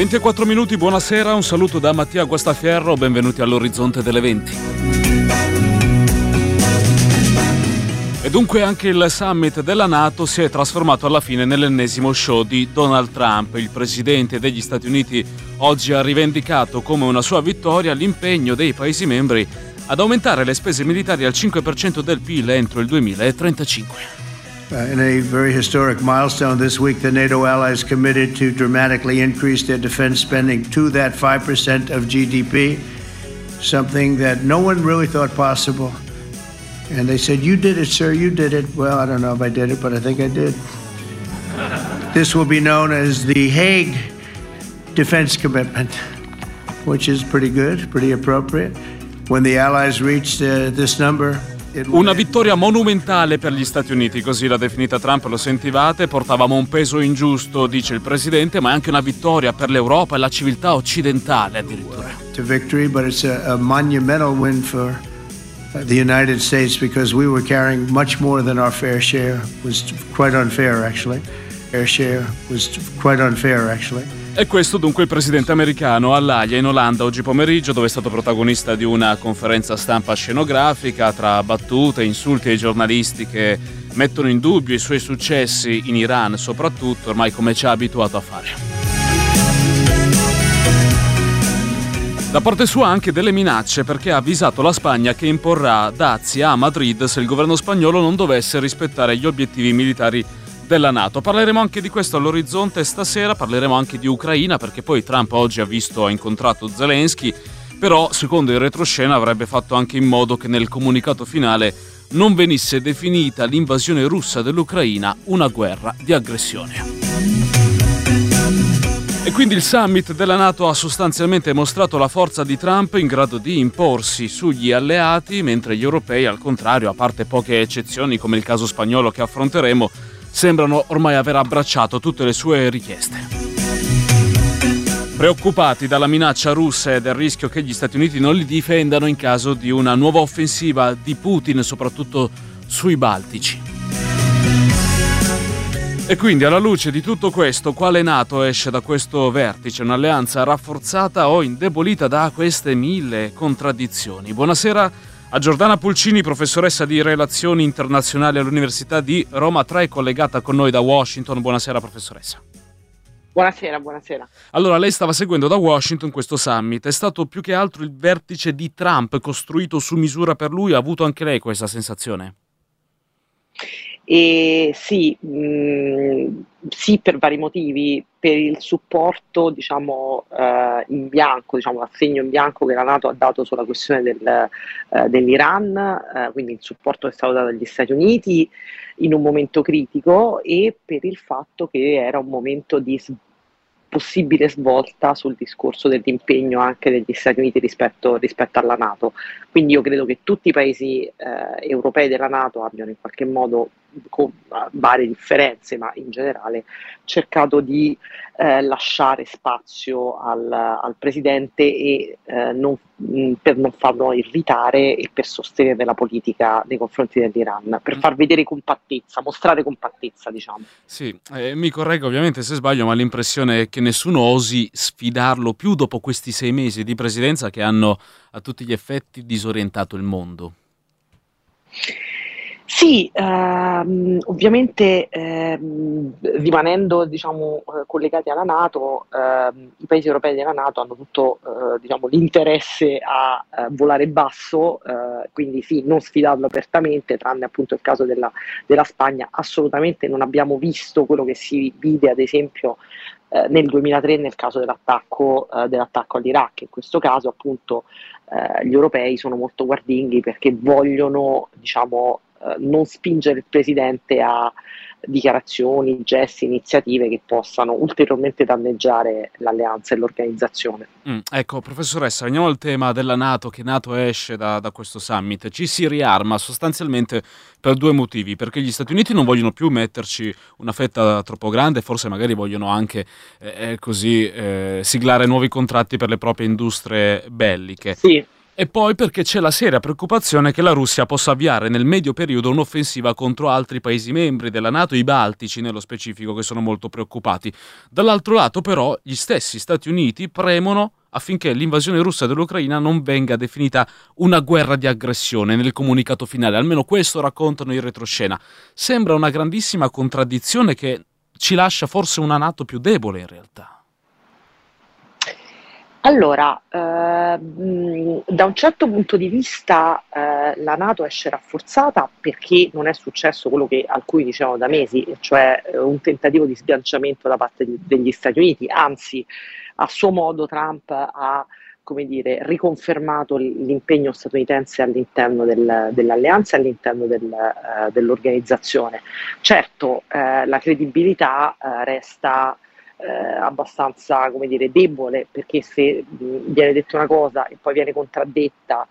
24 minuti, buonasera, un saluto da Mattia Guastafierro, benvenuti all'Orizzonte delle 20. E dunque anche il summit della NATO si è trasformato alla fine nell'ennesimo show di Donald Trump. Il presidente degli Stati Uniti oggi ha rivendicato come una sua vittoria l'impegno dei Paesi membri ad aumentare le spese militari al 5% del PIL entro il 2035. In a very historic milestone this week, the NATO allies committed to dramatically increase their defense spending to that 5% of GDP, something that no one really thought possible. And they said, "You did it, sir, you did it." Well, I don't know if I did it, but I think I did. This will be known as the Hague Defense Commitment, which is pretty good, pretty appropriate. When the allies reached this number, una vittoria monumentale per gli Stati Uniti, così l'ha definita Trump, lo sentivate, portavamo un peso ingiusto, dice il presidente, ma è anche una vittoria per l'Europa e la civiltà occidentale addirittura. It's a victory, but it's a monumental win for the United States because we were carrying much more than our fair share. It was quite unfair actually. Fair share was quite unfair actually. E questo dunque il presidente americano all'Aia in Olanda oggi pomeriggio, dove è stato protagonista di una conferenza stampa scenografica tra battute e insulti ai giornalisti che mettono in dubbio i suoi successi in Iran, soprattutto ormai come ci ha abituato a fare. Da parte sua anche delle minacce, perché ha avvisato la Spagna che imporrà dazi a Madrid se il governo spagnolo non dovesse rispettare gli obiettivi militari della NATO. Parleremo anche di questo all'Orizzonte stasera, parleremo anche di Ucraina, perché poi Trump oggi ha incontrato Zelensky, però secondo il retroscena avrebbe fatto anche in modo che nel comunicato finale non venisse definita l'invasione russa dell'Ucraina una guerra di aggressione. E quindi il summit della NATO ha sostanzialmente mostrato la forza di Trump in grado di imporsi sugli alleati, mentre gli europei, al contrario, a parte poche eccezioni come il caso spagnolo che affronteremo, sembrano ormai aver abbracciato tutte le sue richieste. Preoccupati dalla minaccia russa e del rischio che gli Stati Uniti non li difendano in caso di una nuova offensiva di Putin, soprattutto sui Baltici. E quindi, alla luce di tutto questo, quale NATO esce da questo vertice? Un'alleanza rafforzata o indebolita da queste mille contraddizioni? Buonasera a Giordana Pulcini, professoressa di Relazioni Internazionali all'Università di Roma 3, collegata con noi da Washington. Buonasera, professoressa. Buonasera. Allora, lei stava seguendo da Washington questo summit. È stato più che altro il vertice di Trump costruito su misura per lui? Ha avuto anche lei questa sensazione? Sì, per vari motivi, per il supporto in bianco, l'assegno in bianco che la NATO ha dato sulla questione dell'Iran, quindi il supporto che è stato dato dagli Stati Uniti in un momento critico, e per il fatto che era un momento di possibile svolta sul discorso dell'impegno anche degli Stati Uniti rispetto alla NATO. Quindi io credo che tutti i paesi europei della NATO abbiano in qualche modo, con varie differenze, ma in generale cercato di lasciare spazio al presidente e per non farlo irritare e per sostenere la politica nei confronti dell'Iran, per far vedere compattezza, mostrare compattezza, diciamo. Sì, mi correggo ovviamente se sbaglio, ma l'impressione è che nessuno osi sfidarlo più dopo questi 6 mesi di presidenza che hanno a tutti gli effetti disorientato il mondo. Sì, ovviamente rimanendo collegati alla NATO, i paesi europei della NATO hanno tutto l'interesse a volare basso, quindi sì, non sfidarlo apertamente, tranne appunto il caso della Spagna. Assolutamente non abbiamo visto quello che si vide ad esempio nel 2003 nel caso dell'attacco all'Iraq. In questo caso appunto gli europei sono molto guardinghi perché vogliono non spingere il presidente a dichiarazioni, gesti, iniziative che possano ulteriormente danneggiare l'alleanza e l'organizzazione. Ecco, professoressa, veniamo al tema della NATO, che NATO esce da questo summit. Ci si riarma sostanzialmente per 2 motivi: perché gli Stati Uniti non vogliono più metterci una fetta troppo grande, forse magari vogliono anche siglare nuovi contratti per le proprie industrie belliche. Sì. E poi perché c'è la seria preoccupazione che la Russia possa avviare nel medio periodo un'offensiva contro altri paesi membri della NATO, i baltici nello specifico, che sono molto preoccupati. Dall'altro lato però gli stessi Stati Uniti premono affinché l'invasione russa dell'Ucraina non venga definita una guerra di aggressione nel comunicato finale, almeno questo raccontano in retroscena. Sembra una grandissima contraddizione che ci lascia forse una NATO più debole in realtà. Allora, da un certo punto di vista la NATO esce rafforzata perché non è successo quello a cui dicevano da mesi, cioè un tentativo di sbilanciamento da parte degli Stati Uniti, anzi a suo modo Trump ha, come dire, riconfermato l'impegno statunitense all'interno dell'alleanza e all'interno dell'organizzazione. Certo, la credibilità resta abbastanza, come dire, debole, perché se viene detta una cosa e poi viene contraddetta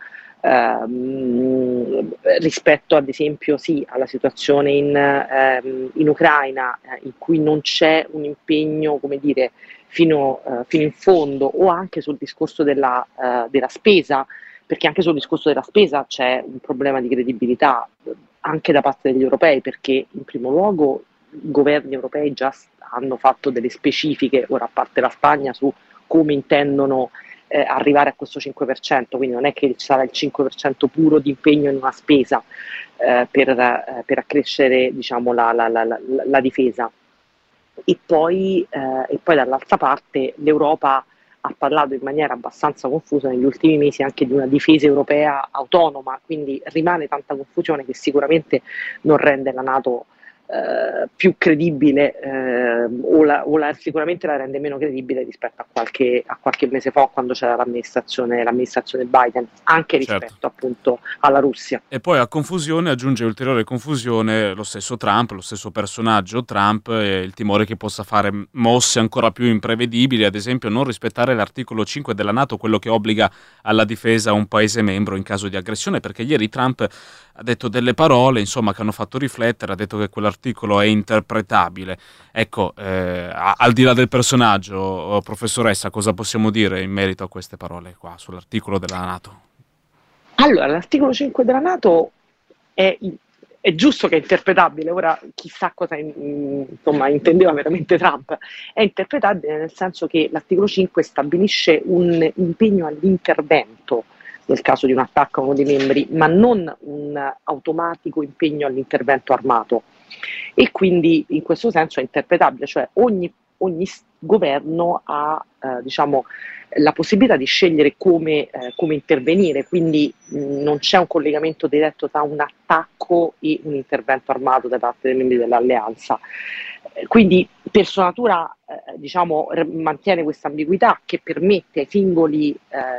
rispetto ad esempio sì alla situazione in Ucraina, in cui non c'è un impegno, come dire, fino in fondo, o anche sul discorso della spesa, perché anche sul discorso della spesa c'è un problema di credibilità anche da parte degli europei, perché in primo luogo i governi europei già hanno fatto delle specifiche, ora a parte la Spagna, su come intendono arrivare a questo 5%, quindi non è che sarà il 5% puro di impegno in una spesa per accrescere, diciamo, la difesa. E poi dall'altra parte l'Europa ha parlato in maniera abbastanza confusa negli ultimi mesi anche di una difesa europea autonoma, quindi rimane tanta confusione che sicuramente non rende la NATO più credibile, sicuramente la rende meno credibile rispetto a qualche mese fa, quando c'era l'amministrazione Biden, anche rispetto Certo. appunto alla Russia. E poi a confusione aggiunge ulteriore confusione lo stesso Trump, lo stesso personaggio Trump, e il timore che possa fare mosse ancora più imprevedibili, ad esempio non rispettare l'articolo 5 della NATO, quello che obbliga alla difesa un paese membro in caso di aggressione, perché ieri Trump ha detto delle parole, insomma, che hanno fatto riflettere, ha detto che quell'articolo è interpretabile. Ecco, al di là del personaggio, professoressa, cosa possiamo dire in merito a queste parole qua sull'articolo della NATO? Allora, l'articolo 5 della NATO è giusto che è interpretabile, ora chissà cosa insomma, intendeva veramente Trump, è interpretabile nel senso che l'articolo 5 stabilisce un impegno all'intervento nel caso di un attacco a uno dei membri, ma non un automatico impegno all'intervento armato, e quindi in questo senso è interpretabile, cioè ogni governo ha diciamo, la possibilità di scegliere come intervenire, quindi non c'è un collegamento diretto tra un attacco e un intervento armato da parte dei membri dell'alleanza. Quindi per sua natura diciamo, mantiene questa ambiguità che permette ai singoli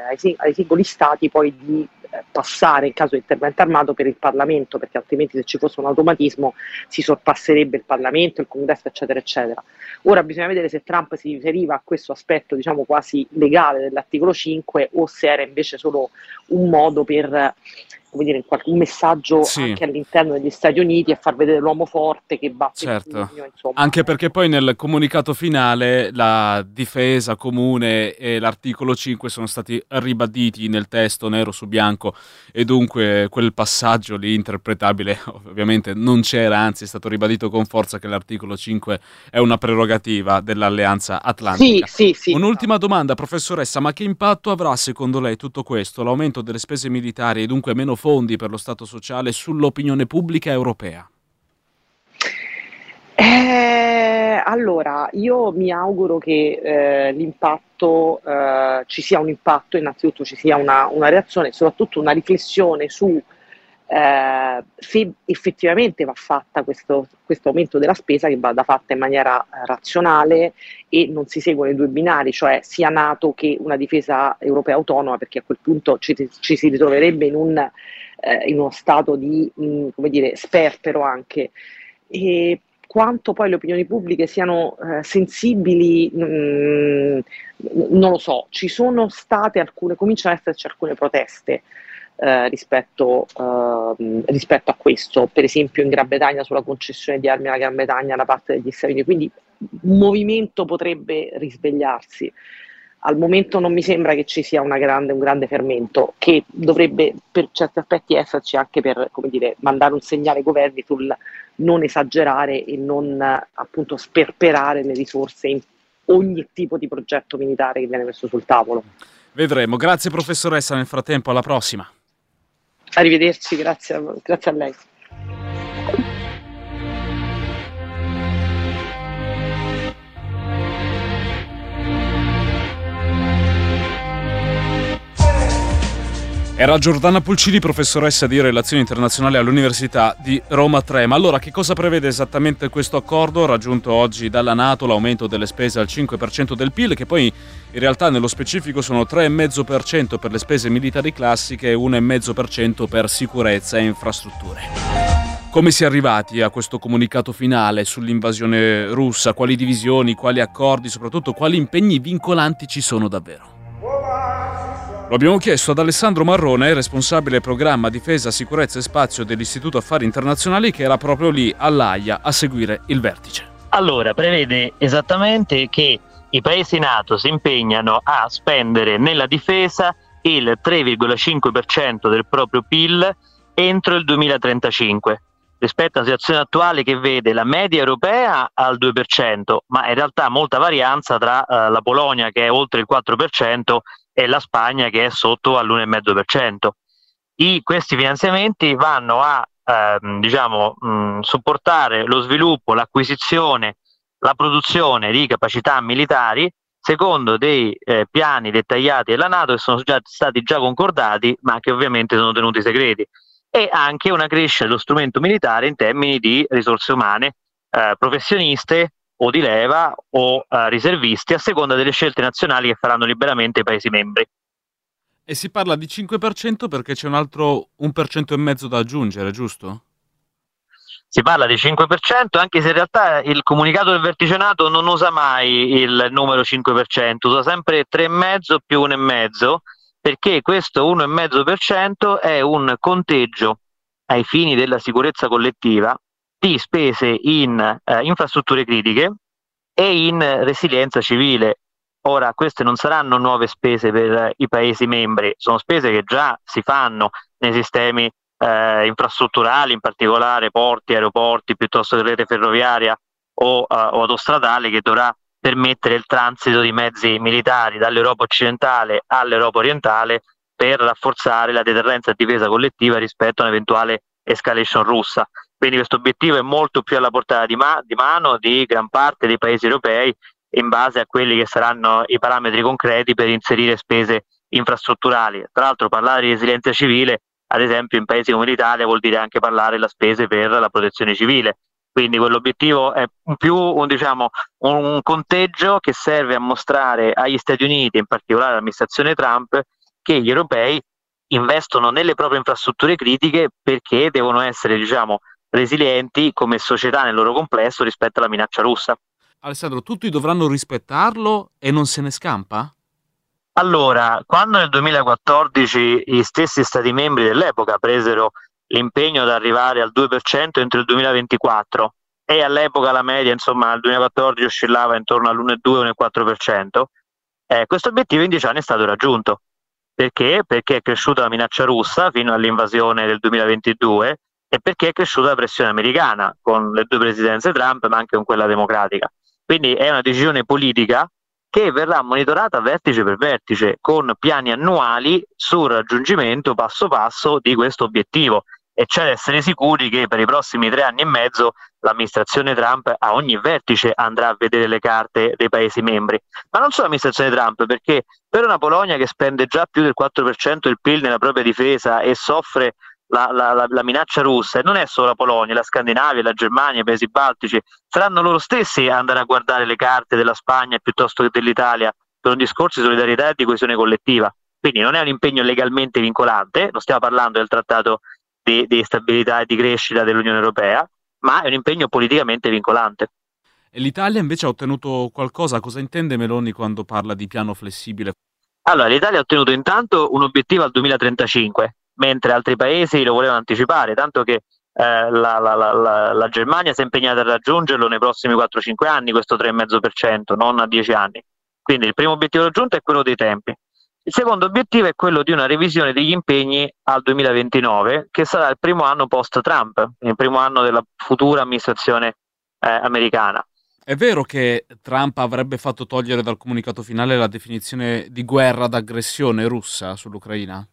stati poi di passare in caso di intervento armato per il Parlamento, perché altrimenti se ci fosse un automatismo si sorpasserebbe il Parlamento, il Congresso, eccetera, eccetera. Ora bisogna vedere se Trump si riferiva a questo aspetto, diciamo, quasi legale dell'articolo 5 o se era invece solo un modo per, come dire, un messaggio anche all'interno degli Stati Uniti, a far vedere l'uomo forte che batte il pugno, insomma. Anche perché poi nel comunicato finale la difesa comune e l'articolo 5 sono stati ribaditi nel testo nero su bianco, e dunque quel passaggio lì interpretabile ovviamente non c'era, anzi è stato ribadito con forza che l'articolo 5 è una prerogativa dell'Alleanza Atlantica. Sì. Un'ultima domanda, professoressa, ma che impatto avrà secondo lei tutto questo, l'aumento delle spese militari e dunque meno fondi per lo Stato sociale, sull'opinione pubblica europea? Allora, io mi auguro che l'impatto, ci sia un impatto, innanzitutto ci sia una reazione, soprattutto una riflessione su se effettivamente va fatta questo aumento della spesa, che vada fatta in maniera razionale e non si seguono i due binari, cioè sia NATO che una difesa europea autonoma, perché a quel punto ci si ritroverebbe in uno stato di, come dire, sperpero anche. E quanto poi le opinioni pubbliche siano sensibili, non lo so. Ci sono state cominciano ad esserci alcune proteste rispetto a questo, per esempio in Gran Bretagna sulla concessione di armi alla Gran Bretagna da parte degli Stati Uniti, quindi un movimento potrebbe risvegliarsi. al momento non mi sembra che ci sia un grande fermento, che dovrebbe per certi aspetti esserci anche per, come dire, mandare un segnale ai governi sul non esagerare e non appunto sperperare le risorse in ogni tipo di progetto militare che viene messo sul tavolo. Vedremo. Grazie professoressa, nel frattempo alla prossima. Arrivederci, grazie a lei. Era Giordana Pulcini, professoressa di Relazioni Internazionali all'Università di Roma Tre. Ma allora, che cosa prevede esattamente questo accordo raggiunto oggi dalla NATO, l'aumento delle spese al 5% del PIL, che poi in realtà nello specifico sono 3,5% per le spese militari classiche e 1,5% per sicurezza e infrastrutture. Come si è arrivati a questo comunicato finale sull'invasione russa? Quali divisioni, quali accordi, soprattutto quali impegni vincolanti ci sono davvero? Lo abbiamo chiesto ad Alessandro Marrone, responsabile programma Difesa, Sicurezza e Spazio dell'Istituto Affari Internazionali, che era proprio lì all'Aia a seguire il vertice. Allora, prevede esattamente che i paesi NATO si impegnano a spendere nella difesa il 3,5% del proprio PIL entro il 2035, rispetto alla situazione attuale che vede la media europea al 2%, ma in realtà molta varianza tra la Polonia, che è oltre il 4%, e la Spagna, che è sotto all'1,5%. Questi finanziamenti vanno a supportare lo sviluppo, l'acquisizione, la produzione di capacità militari secondo dei piani dettagliati della NATO, che sono stati già concordati, ma che ovviamente sono tenuti segreti, e anche una crescita dello strumento militare in termini di risorse umane, professioniste o di leva o riservisti, a seconda delle scelte nazionali che faranno liberamente i Paesi membri. E si parla di 5% perché c'è un altro 1,5% da aggiungere, giusto? Si parla di 5%, anche se in realtà il comunicato del vertice NATO non usa mai il numero 5%, usa sempre 3,5 più 1,5, perché questo 1,5% è un conteggio ai fini della sicurezza collettiva di spese in infrastrutture critiche e in resilienza civile. Ora, queste non saranno nuove spese per i Paesi membri, sono spese che già si fanno nei sistemi infrastrutturali, in particolare porti, aeroporti, piuttosto che rete ferroviaria o autostradale, che dovrà permettere il transito di mezzi militari dall'Europa occidentale all'Europa orientale per rafforzare la deterrenza e difesa collettiva rispetto a un'eventuale escalation russa. Quindi questo obiettivo è molto più alla portata di mano di gran parte dei Paesi europei, in base a quelli che saranno i parametri concreti per inserire spese infrastrutturali. Tra l'altro, parlare di resilienza civile, ad esempio in Paesi come l'Italia, vuol dire anche parlare delle spese per la protezione civile. Quindi quell'obiettivo è più un conteggio che serve a mostrare agli Stati Uniti, in particolare all'amministrazione Trump, che gli europei investono nelle proprie infrastrutture critiche perché devono essere resilienti come società nel loro complesso rispetto alla minaccia russa. Alessandro, tutti dovranno rispettarlo e non se ne scampa? Allora, quando nel 2014 gli stessi Stati membri dell'epoca presero l'impegno ad arrivare al 2% entro il 2024, e all'epoca la media, al 2014 oscillava intorno all'1,2-1,4%, questo obiettivo in 10 anni è stato raggiunto. Perché? Perché è cresciuta la minaccia russa fino all'invasione del 2022 e perché è cresciuta la pressione americana con le due presidenze Trump, ma anche con quella democratica. Quindi è una decisione politica che verrà monitorata vertice per vertice, con piani annuali sul raggiungimento passo passo di questo obiettivo, e c'è da essere sicuri che per i prossimi 3 anni e mezzo l'amministrazione Trump a ogni vertice andrà a vedere le carte dei Paesi membri. Ma non solo l'amministrazione Trump, perché per una Polonia che spende già più del 4% del PIL nella propria difesa e soffre la minaccia russa, e non è solo la Polonia, la Scandinavia, la Germania, i Paesi Baltici, saranno loro stessi a andare a guardare le carte della Spagna piuttosto che dell'Italia per un discorso di solidarietà e di coesione collettiva. Quindi non è un impegno legalmente vincolante, non stiamo parlando del trattato di stabilità e di crescita dell'Unione Europea, ma è un impegno politicamente vincolante. E l'Italia invece ha ottenuto qualcosa? Cosa intende Meloni quando parla di piano flessibile? Allora, l'Italia ha ottenuto intanto un obiettivo al 2035, mentre altri paesi lo volevano anticipare, tanto che la Germania si è impegnata a raggiungerlo nei prossimi 4-5 anni, questo 3,5%, non a 10 anni. Quindi il primo obiettivo raggiunto è quello dei tempi. Il secondo obiettivo è quello di una revisione degli impegni al 2029, che sarà il primo anno post-Trump, il primo anno della futura amministrazione americana. È vero che Trump avrebbe fatto togliere dal comunicato finale la definizione di guerra d'aggressione russa sull'Ucraina?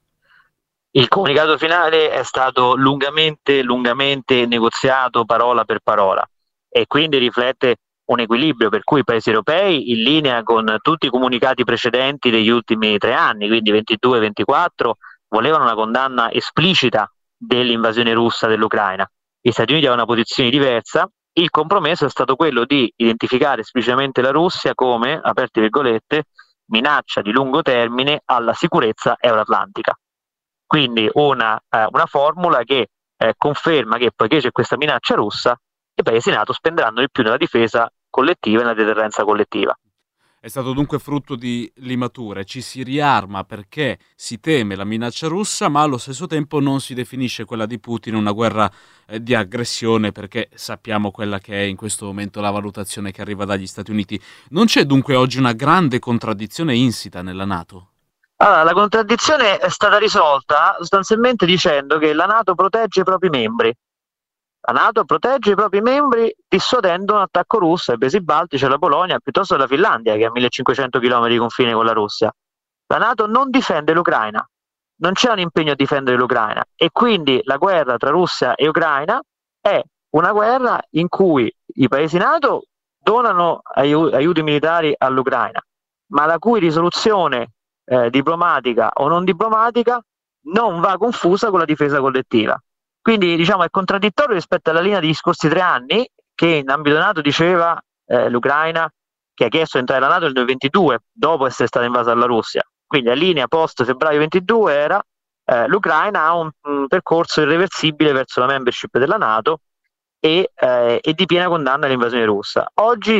Il comunicato finale è stato lungamente negoziato parola per parola e quindi riflette un equilibrio per cui i paesi europei, in linea con tutti i comunicati precedenti degli ultimi 3 anni, quindi 22 e 24, volevano una condanna esplicita dell'invasione russa dell'Ucraina. Gli Stati Uniti avevano una posizione diversa. Il compromesso è stato quello di identificare esplicitamente la Russia come, aperte virgolette, minaccia di lungo termine alla sicurezza euroatlantica. Quindi una formula che conferma che poiché c'è questa minaccia russa, i paesi NATO spenderanno di più nella difesa collettiva e nella deterrenza collettiva. È stato dunque frutto di limature, ci si riarma perché si teme la minaccia russa, ma allo stesso tempo non si definisce quella di Putin una guerra di aggressione, perché sappiamo quella che è in questo momento la valutazione che arriva dagli Stati Uniti. Non c'è dunque oggi una grande contraddizione insita nella NATO? Allora, la contraddizione è stata risolta sostanzialmente dicendo che la NATO protegge i propri membri. La NATO protegge i propri membri dissuadendo un attacco russo ai paesi baltici, alla Polonia, piuttosto che alla Finlandia, che ha 1500 km di confine con la Russia. La NATO non difende l'Ucraina, non c'è un impegno a difendere l'Ucraina e quindi la guerra tra Russia e Ucraina è una guerra in cui i paesi NATO donano aiuti militari all'Ucraina, ma la cui risoluzione diplomatica o non diplomatica non va confusa con la difesa collettiva. Quindi diciamo è contraddittorio rispetto alla linea degli scorsi 3 anni che in ambito NATO diceva l'Ucraina che ha chiesto di entrare nella NATO nel 2022 dopo essere stata invasa dalla Russia. Quindi la linea post febbraio 22 era l'Ucraina ha un percorso irreversibile verso la membership della NATO e di piena condanna all'invasione russa.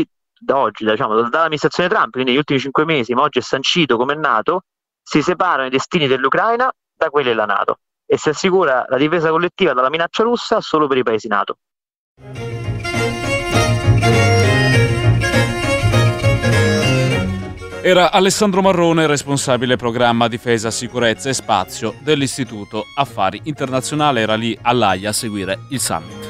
Dall'amministrazione Trump, quindi negli ultimi 5 mesi, ma oggi è sancito come NATO, si separano i destini dell'Ucraina da quelli della NATO e si assicura la difesa collettiva dalla minaccia russa solo per i paesi NATO. Era Alessandro Marrone, responsabile programma Difesa, Sicurezza e Spazio dell'Istituto Affari Internazionale, era lì all'Aia a seguire il summit.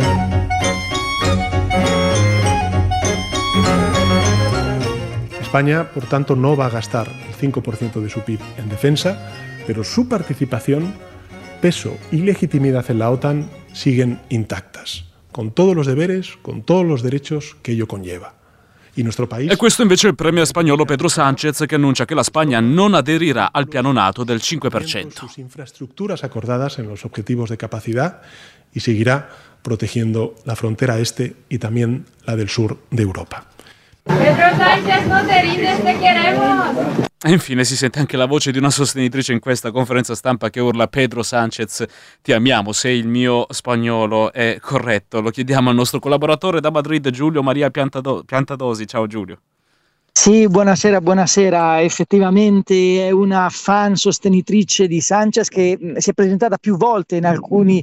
España, por tanto, no va a gastar el 5% de su PIB en defensa, pero su participación, peso y legitimidad en la OTAN siguen intactas, con todos los deberes, con todos los derechos que ello conlleva. Y nuestro país... E questo invece è il premier spagnolo Pedro Sánchez che annuncia che la Spagna non aderirà al piano NATO del 5%. Sus infraestructuras acordadas en los objetivos de capacidad y seguirá protegiendo la frontera este y también la del sur de Europa. Pedro Sánchez, no te rindes, te queremos. E infine si sente anche la voce di una sostenitrice in questa conferenza stampa che urla: Pedro Sánchez, ti amiamo, se il mio spagnolo è corretto. Lo chiediamo al nostro collaboratore da Madrid, Giulio Maria Piantadosi. Ciao Giulio. Sì, buonasera. Effettivamente è una fan sostenitrice di Sánchez che si è presentata più volte in alcuni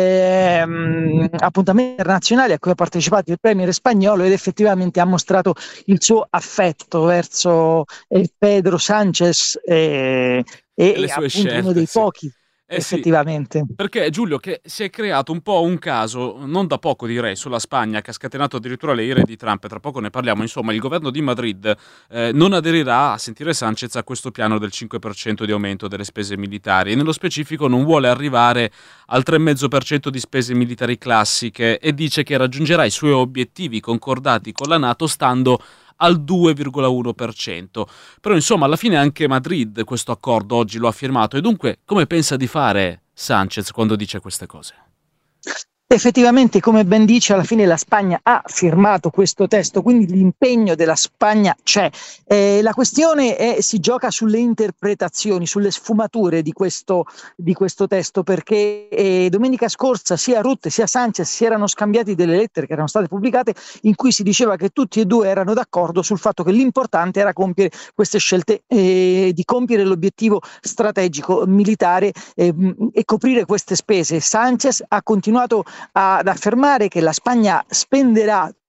appuntamenti internazionali a cui ha partecipato il premier spagnolo ed effettivamente ha mostrato il suo affetto verso Pedro Sánchez e le sue appunto scelte, uno dei sì. pochi. Effettivamente. Sì, perché Giulio, che si è creato un po' un caso, non da poco direi, sulla Spagna, che ha scatenato addirittura le ire di Trump, tra poco ne parliamo. Insomma, il governo di Madrid non aderirà, a sentire Sánchez, a questo piano del 5% di aumento delle spese militari e nello specifico non vuole arrivare al 3,5% di spese militari classiche e dice che raggiungerà i suoi obiettivi concordati con la NATO stando al 2,1%. Però insomma alla fine anche Madrid questo accordo oggi lo ha firmato e dunque come pensa di fare Sánchez quando dice queste cose? Effettivamente, come ben dice, alla fine la Spagna ha firmato questo testo, quindi l'impegno della Spagna c'è. La questione si gioca sulle interpretazioni, sulle sfumature di questo testo, perché domenica scorsa sia Rutte sia Sánchez si erano scambiati delle lettere che erano state pubblicate in cui si diceva che tutti e due erano d'accordo sul fatto che l'importante era compiere queste scelte, di compiere l'obiettivo strategico militare e coprire queste spese. Sánchez ha continuato ad affermare che la Spagna spenderà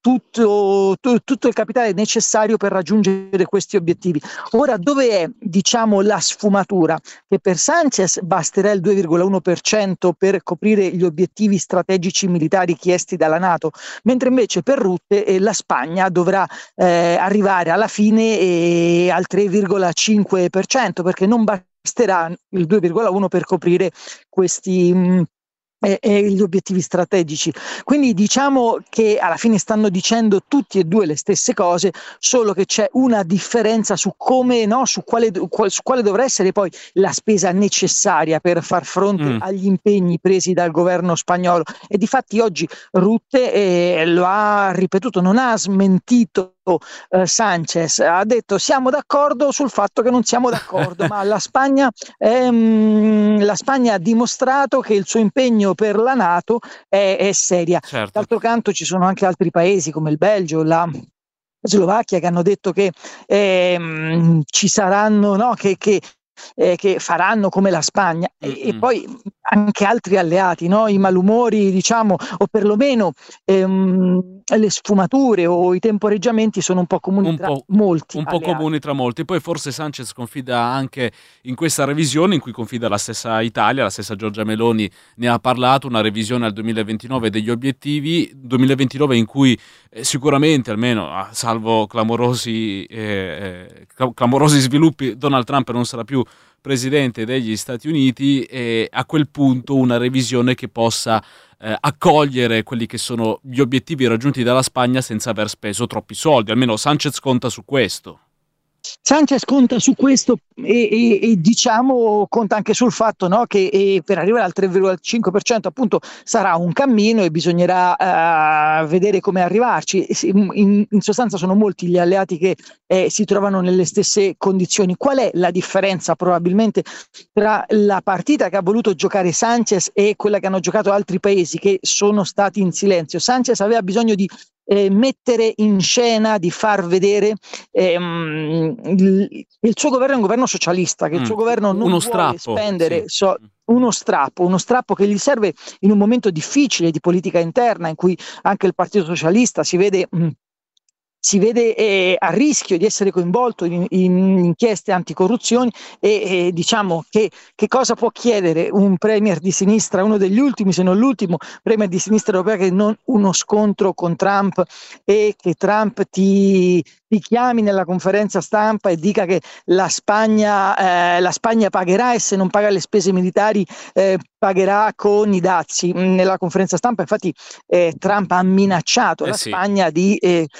tutto il capitale necessario per raggiungere questi obiettivi. Ora, dove è, diciamo, la sfumatura? Che per Sanchez basterà il 2,1% per coprire gli obiettivi strategici militari chiesti dalla NATO, mentre invece per Rutte la Spagna dovrà arrivare alla fine al 3,5%, perché non basterà il 2,1 per coprire questi gli obiettivi strategici. Quindi diciamo che alla fine stanno dicendo tutti e due le stesse cose, solo che c'è una differenza su come, no, su quale dovrà essere poi la spesa necessaria per far fronte agli impegni presi dal governo spagnolo. E difatti oggi Rutte lo ha ripetuto, non ha smentito Sanchez, ha detto siamo d'accordo sul fatto che non siamo d'accordo, ma la Spagna ha dimostrato che il suo impegno per la NATO è seria. Certo. D'altro canto ci sono anche altri paesi come il Belgio, la Slovacchia, che hanno detto che ci saranno, no, che faranno come la Spagna, e poi anche altri alleati, no? I malumori, diciamo, o perlomeno le sfumature o i temporeggiamenti sono un po' comuni tra molti. Un po' comuni tra molti. Poi forse Sanchez confida anche in questa revisione, in cui confida la stessa Italia, la stessa Giorgia Meloni ne ha parlato, una revisione al 2029 degli obiettivi, 2029 in cui sicuramente, almeno salvo clamorosi sviluppi, Donald Trump non sarà più presidente degli Stati Uniti, e a quel punto una revisione che possa accogliere quelli che sono gli obiettivi raggiunti dalla Spagna senza aver speso troppi soldi. Almeno Sanchez conta su questo. Sanchez conta su questo e diciamo conta anche sul fatto, no, che per arrivare al 3,5% appunto sarà un cammino e bisognerà vedere come arrivarci. In sostanza sono molti gli alleati che si trovano nelle stesse condizioni. Qual è la differenza probabilmente tra la partita che ha voluto giocare Sanchez e quella che hanno giocato altri paesi che sono stati in silenzio? Sanchez aveva bisogno di mettere in scena, di far vedere il suo governo è un governo socialista, che il suo governo non vuole spendere uno strappo che gli serve in un momento difficile di politica interna, in cui anche il Partito Socialista si vede a rischio di essere coinvolto in inchieste anticorruzione, e diciamo che cosa può chiedere un premier di sinistra, uno degli ultimi se non l'ultimo premier di sinistra europea, che non uno scontro con Trump, e che Trump ti chiami nella conferenza stampa e dica che la Spagna pagherà, e se non paga le spese militari pagherà con i dazi. Nella conferenza stampa infatti Trump ha minacciato la Spagna di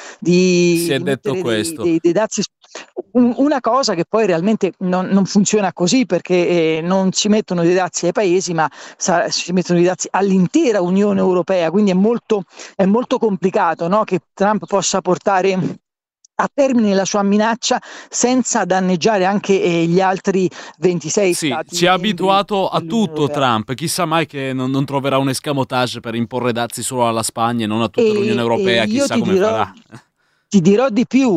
si è detto questo. Dei dazi. Una cosa che poi realmente non funziona così, perché non si mettono dei dazi ai paesi, ma si mettono dei dazi all'intera Unione Europea, quindi è molto complicato, no, che Trump possa portare a termine la sua minaccia senza danneggiare anche gli altri 26 stati. Ci ha abituato a tutto Trump, chissà mai che non troverà un escamotage per imporre dazi solo alla Spagna e non a tutta l'Unione Europea, chissà come farà. Ti dirò di più,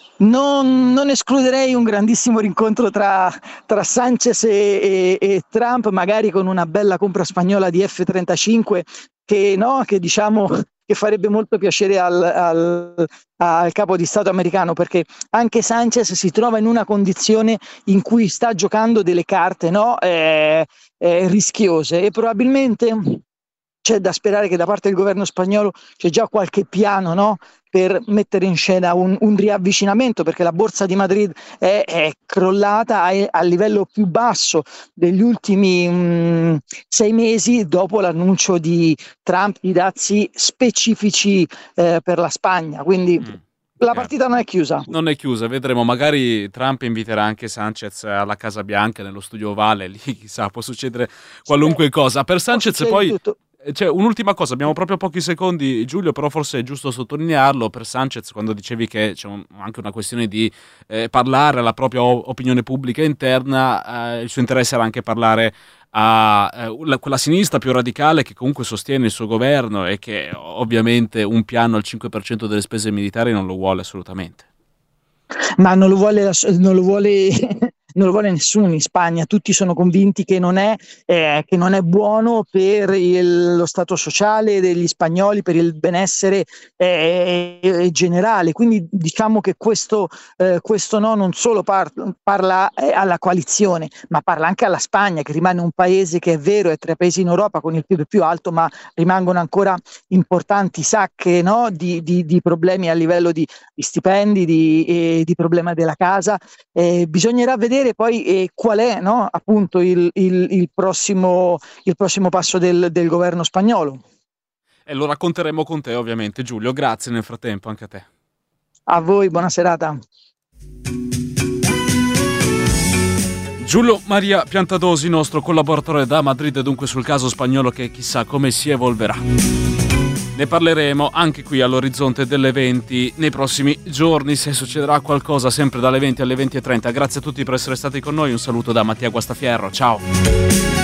non escluderei un grandissimo rincontro tra Sanchez e Trump, magari con una bella compra spagnola di F-35 che diciamo che farebbe molto piacere al capo di Stato americano, perché anche Sanchez si trova in una condizione in cui sta giocando delle carte, no, rischiose, e probabilmente c'è da sperare che da parte del governo spagnolo c'è già qualche piano, no, per mettere in scena un riavvicinamento, perché la borsa di Madrid è crollata al livello più basso degli ultimi 6 mesi dopo l'annuncio di Trump di dazi specifici per la Spagna, quindi la partita non è chiusa. Non è chiusa, vedremo, magari Trump inviterà anche Sanchez alla Casa Bianca, nello studio ovale, lì chissà, può succedere qualunque cosa. Per Sanchez poi c'è un'ultima cosa, abbiamo proprio pochi secondi, Giulio, però forse è giusto sottolinearlo. Per Sanchez, quando dicevi che c'è anche una questione di parlare alla propria opinione pubblica interna, il suo interesse era anche parlare a quella sinistra più radicale che comunque sostiene il suo governo e che ovviamente un piano al 5% delle spese militari non lo vuole assolutamente. Ma non lo vuole non lo vuole nessuno in Spagna, tutti sono convinti che non è buono per lo stato sociale degli spagnoli, per il benessere generale. Quindi diciamo che questo no non solo parla alla coalizione, ma parla anche alla Spagna, che rimane un paese che è vero, è tra i paesi in Europa con il PIL più alto, ma rimangono ancora importanti sacche, no, di problemi a livello di stipendi, di problema della casa. Bisognerà vedere poi qual è, no, appunto il prossimo passo del governo spagnolo. E lo racconteremo con te, ovviamente, Giulio. Grazie nel frattempo anche a te. A voi, buona serata. Giulio Maria Piantadosi, nostro collaboratore da Madrid, dunque sul caso spagnolo che chissà come si evolverà. Ne parleremo anche qui all'Orizzonte delle 20 nei prossimi giorni, se succederà qualcosa, sempre dalle 20 alle 20:30. Grazie a tutti per essere stati con noi, un saluto da Mattia Guastafierro, ciao!